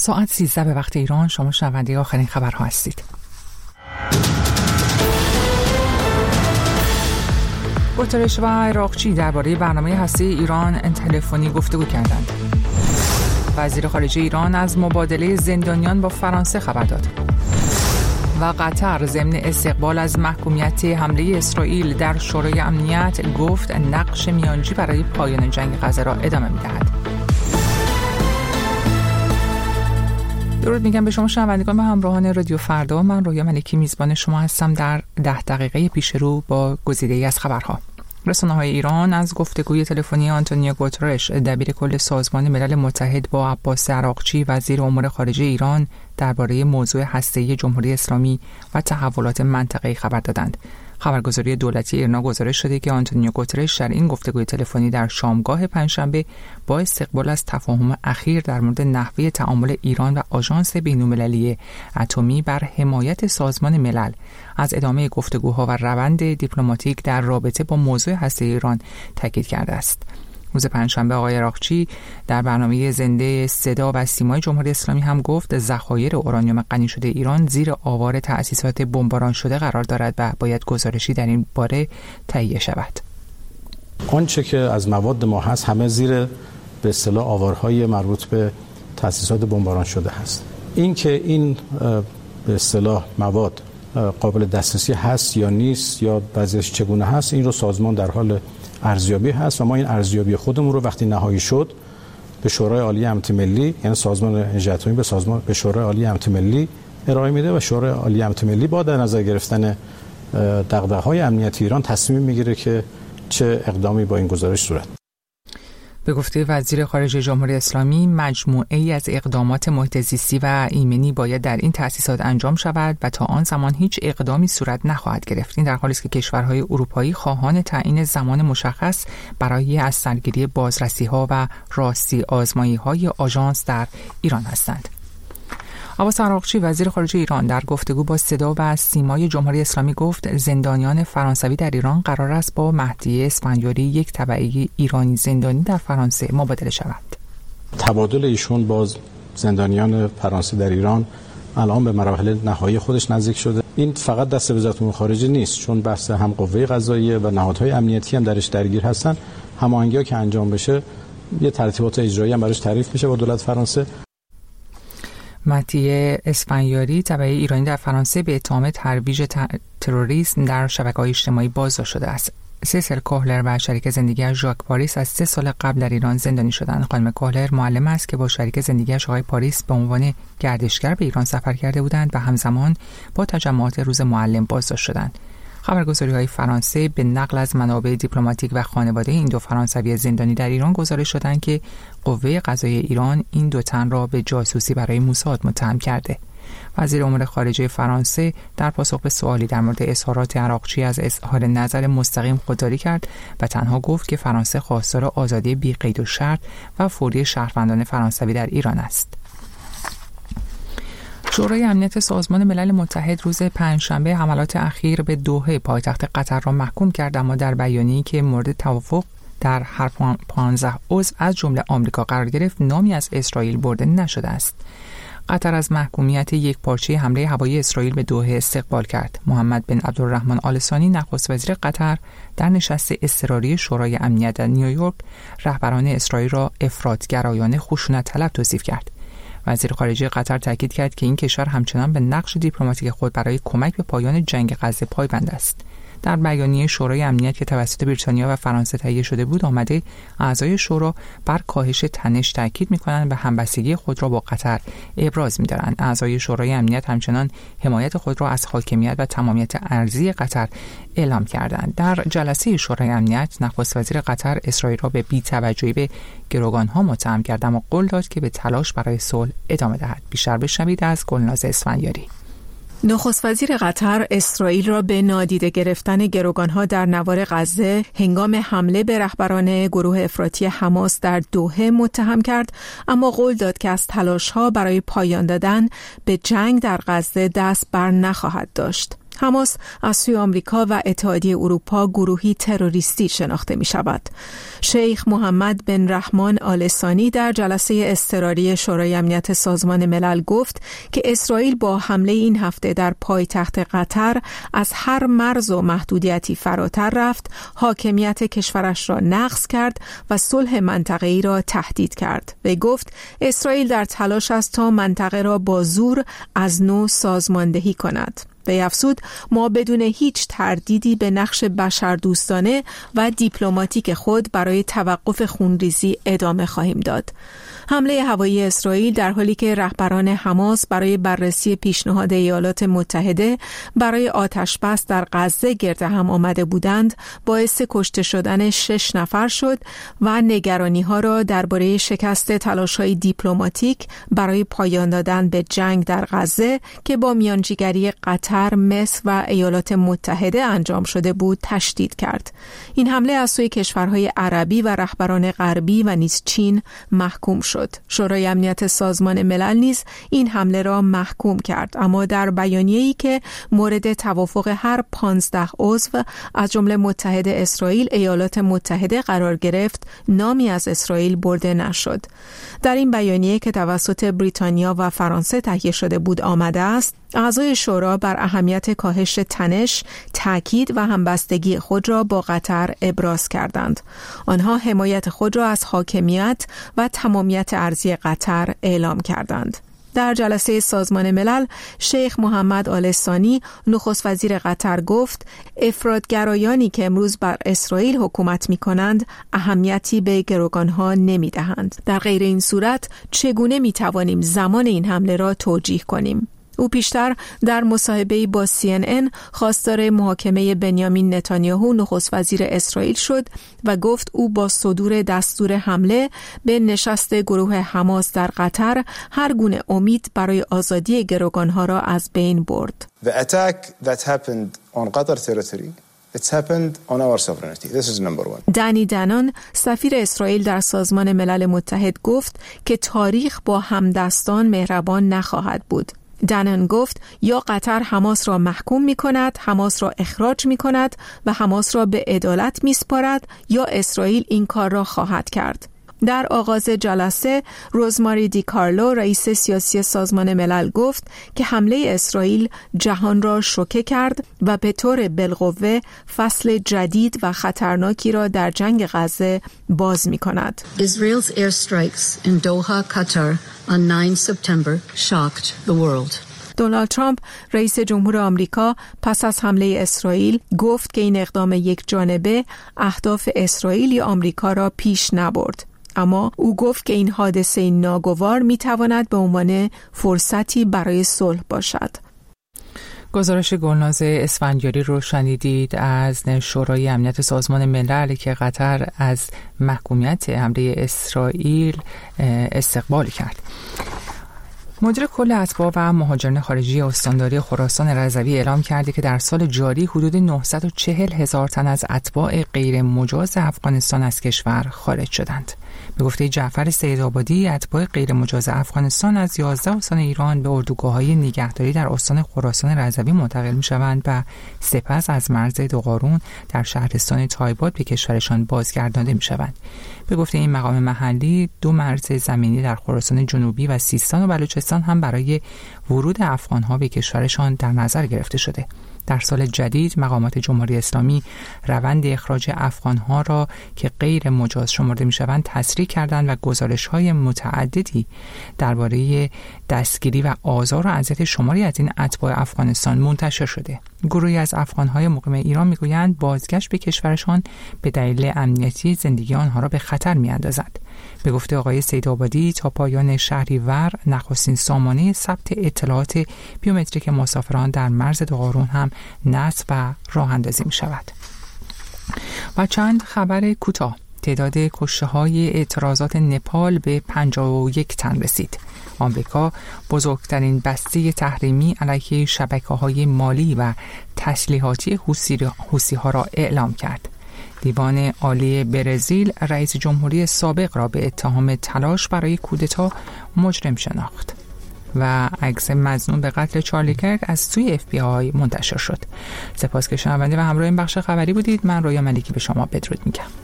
ساعت 13 به وقت ایران. شما شنونده آخرین خبرها هستید. گوترش و عراقچی درباره برنامه هسته‌ای ایران تلفنی گفتگو کردند. وزیر خارجه ایران از مبادله زندانیان با فرانسه خبر داد. و قطر ضمن استقبال از محکومیت حمله اسرائیل در شورای امنیت گفت نقش میانجی برای پایان جنگ غزه را ادامه می‌دهد. درود میگم به شما شنوندگان و همراهان رادیو فردا. من رویا ملکی میزبان شما هستم در 10 دقیقه پیش رو با گزیده‌ای از خبرها. رسانه‌های ایران از گفتگوی تلفنی آنتونیو گوترش دبیر کل سازمان ملل متحد با عباس عراقچی وزیر امور خارجه ایران درباره موضوع هسته‌ای جمهوری اسلامی و تحولات منطقه‌ای خبر دادند. خبرگزاری دولتی ایرنا گزارش شده که آنتونیو گوترش در این گفتگوی تلفنی در شامگاه پنجشنبه با استقبال از تفاهم اخیر در مورد نحوه تعامل ایران و آژانس بین‌المللی اتمی بر حمایت سازمان ملل از ادامه گفتگوها و روند دیپلماتیک در رابطه با موضوع هسته ایران تاکید کرده است. روز پنجشنبه آقای عراقچی در برنامه زنده صدا و سیمای جمهوری اسلامی هم گفت ذخایر اورانیوم غنی شده ایران زیر آوار تأسیسات بمباران شده قرار دارد و باید گزارشی در این باره تهیه شود. آنچه که از مواد ما هست همه زیر به اصطلاح آوارهای مربوط به تأسیسات بمباران شده هست. این که این به اصطلاح مواد قابل دسترسی هست یا نیست یا بعضیش چگونه هست، این رو سازمان در حال ارزیابی هست و ما این ارزیابی خودمون رو وقتی نهایی شد به شورای عالی امنیت ملی، یعنی سازمان انرژی اتمی به شورای عالی امنیت ملی ارائه میده و شورای عالی امنیت ملی با در نظر گرفتن دغدغه‌های امنیتی ایران تصمیم میگیره که چه اقدامی با این گزارش صورت. به گفته وزیر خارجه جمهوری اسلامی مجموعه‌ای از اقدامات محیط زیستی و ایمنی باید در این تأسیسات انجام شود و تا آن زمان هیچ اقدامی صورت نخواهد گرفت. این در حالی است که کشورهای اروپایی خواهان تعیین زمان مشخص برای از سرگیری بازرسی‌ها و راستی آزمایی‌های آژانس در ایران هستند. عباس عراقچی وزیر خارجه ایران در گفتگو با صدا و سیمای جمهوری اسلامی گفت زندانیان فرانسوی در ایران قرار است با مهدی اسفندیاری یک تبعی ایرانی زندانی در فرانسه مبادله شود. تبادل ایشون با زندانیان فرانسه در ایران الان به مراحل نهایی خودش نزدیک شده. این فقط دست وزارت امور خارجه نیست، چون بحث هم قوه قضاییه و نهادهای امنیتی هم درش درگیر هستن. هماهنگی‌ها که انجام بشه یه ترتیبات اجرایی هم براش تعریف میشه با دولت فرانسه. مهدی اسفندیاری تبعی ایرانی در فرانسه به اتهام ترویج تروریسم در شبکه‌های اجتماعی بازداشت شده است. سیسل کوهلر و شریک زندگی‌اش ژاک پاریس از 3 سال قبل در ایران زندانی شدند. خانم کوهلر معلم است که با شریک زندگی‌اش آقای پاریس به عنوان گردشگر به ایران سفر کرده بودند و همزمان با تجمعات روز معلم بازداشت شدند. خبرگزاری‌های فرانسه به نقل از منابع دیپلماتیک و خانواده این دو فرانسوی زندانی در ایران گزارش دادند که قوه قضاییه ایران این دو تن را به جاسوسی برای موساد متهم کرده. وزیر امور خارجه فرانسه در پاسخ به سوالی در مورد اظهارات عراقچی از اظهار نظر مستقیم خودداری کرد و تنها گفت که فرانسه خواستار آزادی بی قید و شرط و فوری شهروندان فرانسوی در ایران است. شورای امنیت سازمان ملل متحد روز پنجشنبه حملات اخیر به دوحه پایتخت قطر را محکوم کرد، اما در بیانیه‌ای که مورد توافق در هر 15 عضو از جمله آمریکا قرار گرفت نامی از اسرائیل برده نشده است. قطر از محکومیت یک پارچه حمله هوایی اسرائیل به دوحه استقبال کرد. محمد بن عبدالرحمن آل ثانی نخست وزیر قطر در نشست اضطراری شورای امنیت در نیویورک رهبران اسرائیل را افراط‌گرایانه خشونت طلب توصیف کرد. وزیر خارجه قطر تاکید کرد که این کشور همچنان به نقش دیپلماتیک خود برای کمک به پایان جنگ غزه پایبند است. در بیانیه شورای امنیت که توسط بریتانیا و فرانسه تهیه شده بود آمده اعضای شورا بر کاهش تنش تاکید می‌کنند و همبستگی خود را با قطر ابراز می‌دارند. اعضای شورای امنیت همچنان حمایت خود را از حاکمیت و تمامیت ارضی قطر اعلام کردند. در جلسه شورای امنیت نخست وزیر قطر اسرائیل را به بی‌توجهی به گروگان‌ها متهم کرد اما قول داد که به تلاش برای صلح ادامه دهد. بیشتر بشنوید از گلناز اسفندیاری. نخست وزیر قطر اسرائیل را به نادیده گرفتن گروگان‌ها در نوار غزه هنگام حمله به رهبران گروه افراطی حماس در دوحه متهم کرد، اما قول داد که از تلاش‌ها برای پایان دادن به جنگ در غزه دست بر نخواهد داشت. حماس از سوی آمریکا و اتحادیه اروپا گروهی تروریستی شناخته می شود. شیخ محمد بن رحمان آل ثانی در جلسه اضطراری شورای امنیت سازمان ملل گفت که اسرائیل با حمله این هفته در پایتخت قطر از هر مرز و محدودیتی فراتر رفت، حاکمیت کشورش را نقض کرد و صلح منطقه‌ای را تهدید کرد. و گفت اسرائیل در تلاش است تا منطقه را با زور از نو سازماندهی کند. و افزود ما بدون هیچ تردیدی به نقش بشردوستانه و دیپلماتیک خود برای توقف خونریزی ادامه خواهیم داد. حمله هوایی اسرائیل در حالی که رهبران حماس برای بررسی پیشنهاد ایالات متحده برای آتشبس در غزه گرد هم آمده بودند، باعث کشته شدن 6 نفر شد و نگرانی‌ها را درباره شکست تلاش‌های دیپلماتیک برای پایان دادن به جنگ در غزه که با میانجیگری قطر، مصر و ایالات متحده انجام شده بود تشدید کرد. این حمله از سوی کشورهای عربی و رهبران غربی و نیز چین محکوم شد. شورای امنیت سازمان ملل نیز این حمله را محکوم کرد، اما در بیانیه‌ای که مورد توافق هر 15 عضو از جمله متحد اسرائیل، ایالات متحده قرار گرفت، نامی از اسرائیل برده نشد. در این بیانیه که توسط بریتانیا و فرانسه تهیه شده بود آمده است، اعضای شورا بر اهمیت کاهش تنش، تاکید و همبستگی خود را با قطر ابراز کردند. آنها حمایت خود را از حاکمیت و تمامیت ارضی قطر اعلام کردند. در جلسه سازمان ملل، شیخ محمد آل ثانی نخست وزیر قطر گفت افراط‌گرایانی که امروز بر اسرائیل حکومت می‌کنند اهمیتی به گروگان‌ها نمی‌دهند. در غیر این صورت چگونه می‌توانیم زمان این حمله را توجیه کنیم؟ او پیشتر در مصاحبه‌ای با CNN خواستار محاکمه بنیامین نتانیاهو نخست وزیر اسرائیل شد و گفت او با صدور دستور حمله به نشست گروه حماس در قطر هر گونه امید برای آزادی گروگانها را از بین برد. The attack that happened on Qatar territory, it's happened on our sovereignty. This is number one. دنی دنان سفیر اسرائیل در سازمان ملل متحد گفت که تاریخ با همدستان مهربان نخواهد بود. دنن گفت یا قطر حماس را محکوم می کند، حماس را اخراج می کند و حماس را به عدالت می سپارد، یا اسرائیل این کار را خواهد کرد. در آغاز جلسه روزماری دی کارلو رئیس سیاسی سازمان ملل گفت که حمله اسرائیل جهان را شوکه کرد و به طور بالقوه فصل جدید و خطرناکی را در جنگ غزه باز می کند. Israel's airstrikes in Doha, Qatar on 9 September shocked the world. دونالد ترامپ رئیس جمهور آمریکا پس از حمله اسرائیل گفت که این اقدام یک جانبه اهداف اسرائیل یا آمریکا را پیش نبرد. اما او گفت که این حادثه ناگوار میتواند به عنوان فرصتی برای صلح باشد. گزارش گلناز اسفندیاری رو شنیدید از شورای امنیت سازمان ملل که قطر از محکومیت حمله اسرائیل استقبال کرد. مدیر کل اتباع و مهاجران خارجی استانداری خراسان رضوی اعلام کرده که در سال جاری حدود 940,000 تن از اتباع غیر مجاز افغانستان از کشور خارج شدند. به گفته جعفر سیدآبادی، اتباع غیر مجاز افغانستان از 11 استان ایران به اردوگاه‌های نگهداری در استان خراسان رضوی منتقل می‌شوند و سپس از مرز دوقارون در شهرستان تایباد به کشورشان بازگردانده می‌شوند. به گفته این مقام محلی، 2 مرز زمینی در خراسان جنوبی و سیستان و بلوچستان هم برای ورود افغان‌ها به کشورشان در نظر گرفته شده. در سال جدید مقامات جمهوری اسلامی روند اخراج افغان‌ها را که غیر مجاز شمرده می‌شوند تسریع کردند و گزارش‌های متعددی درباره دستگیری و آزار و اذیت شماری از این اتباع افغانستان منتشر شده. گروهی از افغان‌های مقیم ایران می‌گویند بازگشت به کشورشان به دلیل امنیتی زندگی آنها را به خطر می‌اندازد. به گفته آقای سیدآبادی، تا پایان شهریور نخستین سامانه ثبت اطلاعات بیومتریک مسافران در مرز دوقارون هم نصب و راه اندازی می شود. و چند خبر کوتاه. تعداد کشته‌های اعتراضات نپال به 51 تن رسید. آمریکا بزرگترین بسته تحریمی علیه شبکه‌های مالی و تسلیحاتی حوثی‌ها را اعلام کرد. دیوان عالی برزیل رئیس جمهوری سابق را به اتهام تلاش برای کودتا مجرم شناخت. و عکس مظنون به قتل چارلی کرک از سوی FBI منتشر شد. سپاس که شنونده و همراه این بخش خبری بودید. من رویا ملیکی به شما بدرود میگم.